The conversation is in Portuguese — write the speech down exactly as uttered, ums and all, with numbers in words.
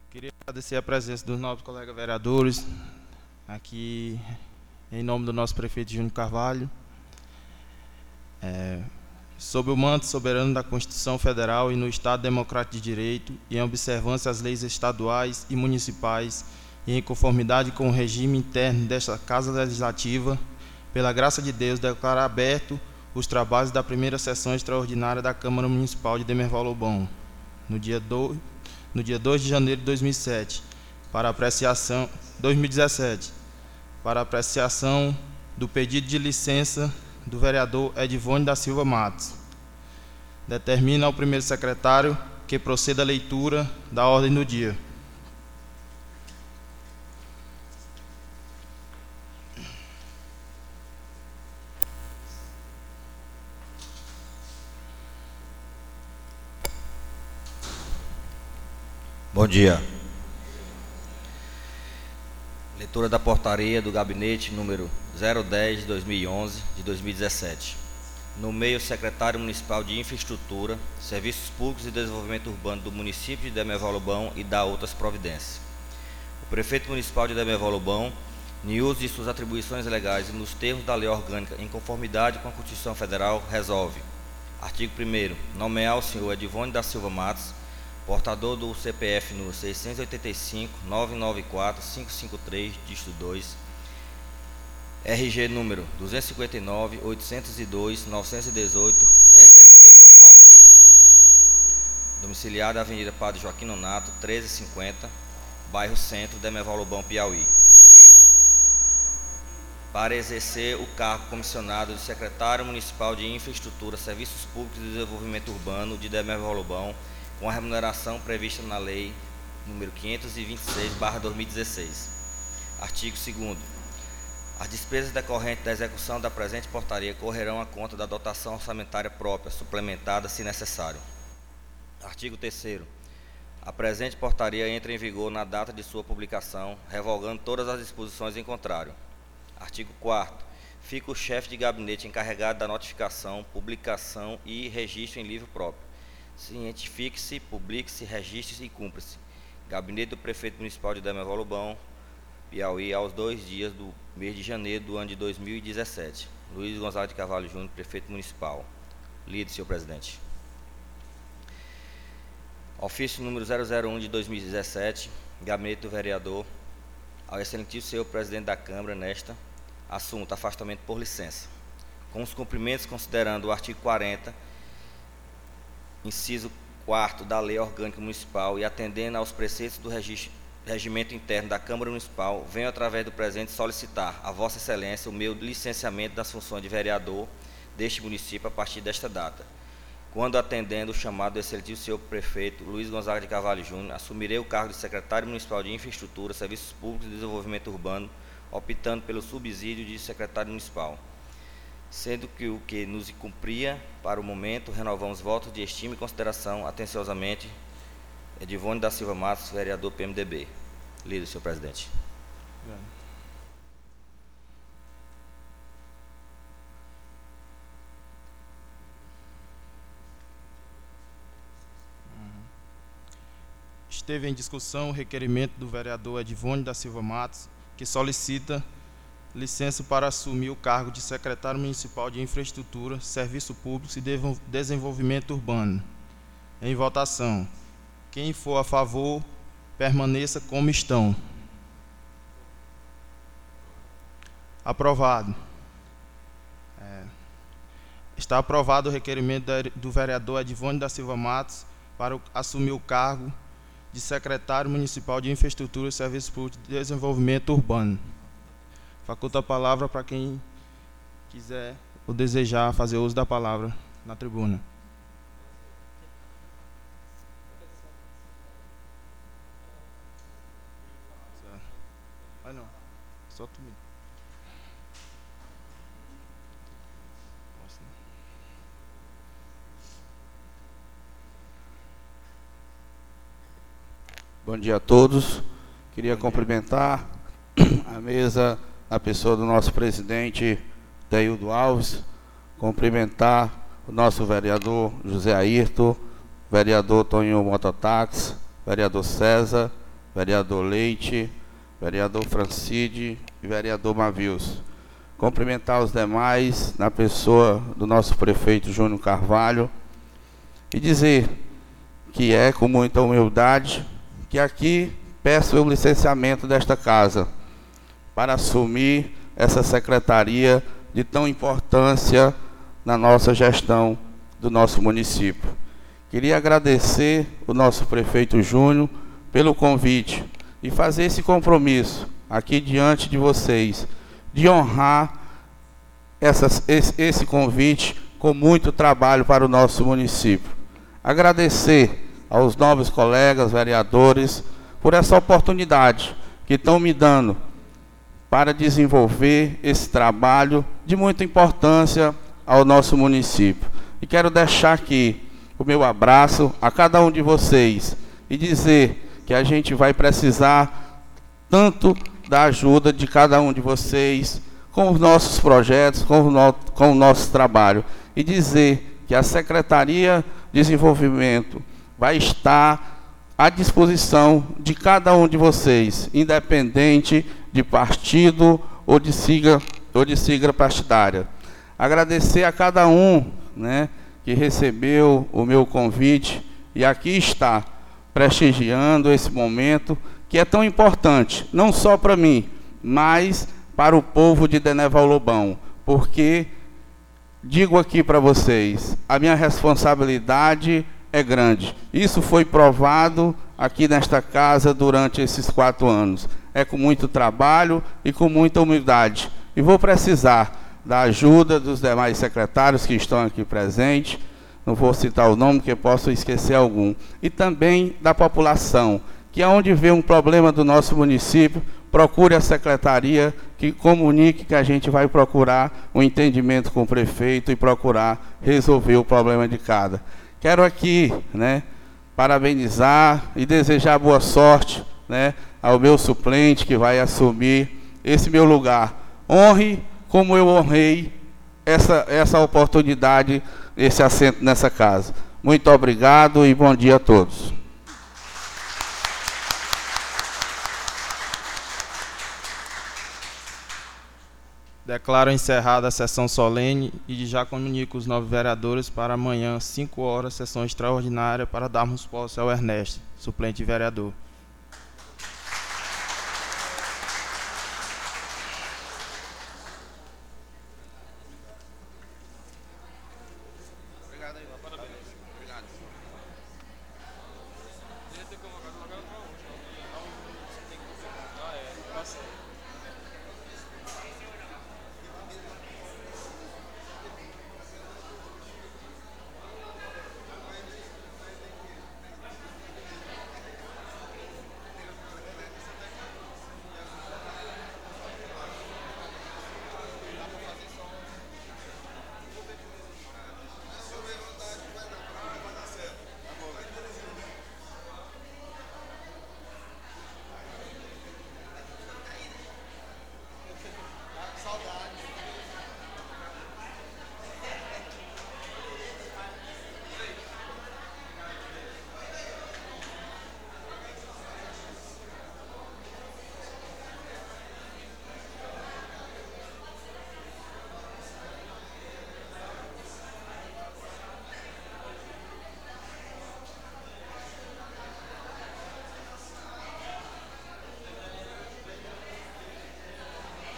Queria agradecer a presença dos novos colegas vereadores, aqui em nome do nosso prefeito Júnior Carvalho. É, sob o manto soberano da Constituição Federal e no Estado Democrático de Direito, e em observância às leis estaduais e municipais, e em conformidade com o regime interno desta Casa Legislativa, pela graça de Deus, declaro aberto os trabalhos da primeira sessão extraordinária da Câmara Municipal de Demerval Lobão, no dia dois, no dia dois de janeiro de dois mil e sete, para apreciação, dois mil e dezessete, para apreciação do pedido de licença do vereador Edivone da Silva Matos. Determina ao primeiro secretário que proceda a leitura da ordem do dia. Bom dia. Leitura da portaria do gabinete número zero dez de dois mil e onze, de dois mil e dezessete. Nomeia o secretário municipal de Infraestrutura, Serviços Públicos e Desenvolvimento Urbano do município de Demerval Lobão e dá outras providências. O prefeito municipal de Demerval Lobão, em uso de suas atribuições legais e nos termos da lei orgânica em conformidade com a Constituição Federal, resolve: artigo primeiro, nomear o senhor Edivone da Silva Matos, portador do C P F número seiscentos e oitenta e cinco, novecentos e noventa e quatro, quinhentos e cinquenta e três, dígito dois, R G número duzentos e cinquenta e nove, oitocentos e dois, novecentos e dezoito, S S P São Paulo. Domiciliado Avenida Padre Joaquim Nonato, trezentos e cinquenta, bairro Centro, Demerval Lobão, Piauí. Para exercer o cargo comissionado de secretário municipal de Infraestrutura, Serviços Públicos e Desenvolvimento Urbano de Demerval Lobão, com a remuneração prevista na Lei número quinhentos e vinte e seis barra dois mil e dezesseis. Artigo segundo. As despesas decorrentes da execução da presente portaria correrão à conta da dotação orçamentária própria, suplementada se necessário. Artigo terceiro. A presente portaria entra em vigor na data de sua publicação, revogando todas as disposições em contrário. Artigo quarto. Fica o chefe de gabinete encarregado da notificação, publicação e registro em livro próprio. Cientifique-se, publique-se, registre-se e cumpra-se. Gabinete do Prefeito Municipal de Demerval Lobão, Piauí, aos dois dias do mês de janeiro do ano de dois mil e dezessete. Luiz Gonzaga de Carvalho Júnior, Prefeito Municipal. Lido, senhor presidente. Ofício número zero zero um de dois mil e dezessete, Gabinete do Vereador, ao excelentíssimo senhor presidente da Câmara, nesta, assunto: afastamento por licença. Com os cumprimentos, considerando o artigo quarenta, inciso quarto da Lei Orgânica Municipal e atendendo aos preceitos do registro, regimento interno da Câmara Municipal, venho, através do presente, solicitar a Vossa Excelência o meu licenciamento das funções de vereador deste município a partir desta data, quando, atendendo o chamado do excelentíssimo senhor prefeito Luiz Gonzaga de Carvalho Júnior, assumirei o cargo de secretário municipal de Infraestrutura, Serviços Públicos e Desenvolvimento Urbano, optando pelo subsídio de secretário municipal. Sendo que o que nos cumpria para o momento, renovamos votos de estima e consideração, atenciosamente, Edivone da Silva Matos, vereador P M D B. Lido, senhor presidente. Esteve em discussão o requerimento do vereador Edivone da Silva Matos, que solicita licença para assumir o cargo de secretário municipal de Infraestrutura, Serviço Público e Desenvolvimento Urbano. Em votação. Quem for a favor, permaneça como estão. Aprovado. É, está aprovado o requerimento do vereador Edivone da Silva Matos para o, assumir o cargo de secretário municipal de Infraestrutura, Serviço Público e Desenvolvimento Urbano. Faculto a palavra para quem quiser ou desejar fazer uso da palavra na tribuna. Ah, não. Só tu. Bom dia a todos. Queria cumprimentar a mesa, a pessoa do nosso presidente Deildo Alves, cumprimentar o nosso vereador José Ayrton, vereador Tonho Mototáxi, vereador César, vereador Leite, vereador Francide e vereador Mavius. Cumprimentar os demais, na pessoa do nosso prefeito Júnior Carvalho, e dizer que é com muita humildade que aqui peço o licenciamento desta casa para assumir essa secretaria de tão importância na nossa gestão do nosso município. Queria agradecer o nosso prefeito Júnior pelo convite e fazer esse compromisso aqui diante de vocês, de honrar essas, esse, esse convite com muito trabalho para o nosso município. Agradecer aos novos colegas vereadores por essa oportunidade que estão me dando para desenvolver esse trabalho de muita importância ao nosso município. E quero deixar aqui o meu abraço a cada um de vocês e dizer que a gente vai precisar tanto da ajuda de cada um de vocês com os nossos projetos, com o, no, com o nosso trabalho. E dizer que a Secretaria de Desenvolvimento vai estar à disposição de cada um de vocês, independente de partido ou de sigla, ou de sigla partidária. Agradecer a cada um, né, que recebeu o meu convite e aqui está prestigiando esse momento que é tão importante, não só para mim, mas para o povo de Deneval Lobão, porque, digo aqui para vocês, a minha responsabilidade é grande. Isso foi provado aqui nesta casa durante esses quatro anos. É com muito trabalho e com muita humildade. E vou precisar da ajuda dos demais secretários que estão aqui presentes, não vou citar o nome, porque posso esquecer algum, e também da população, que aonde vê um problema do nosso município, procure a secretaria, que comunique que a gente vai procurar um entendimento com o prefeito e procurar resolver o problema de cada. Quero aqui, né, parabenizar e desejar boa sorte, né, ao meu suplente que vai assumir esse meu lugar. Honre como eu honrei essa, essa oportunidade, esse assento nessa casa. Muito obrigado e bom dia a todos. Declaro encerrada a sessão solene e já comunico os novos vereadores para amanhã, cinco horas, sessão extraordinária, para darmos posse ao Ernesto, suplente vereador.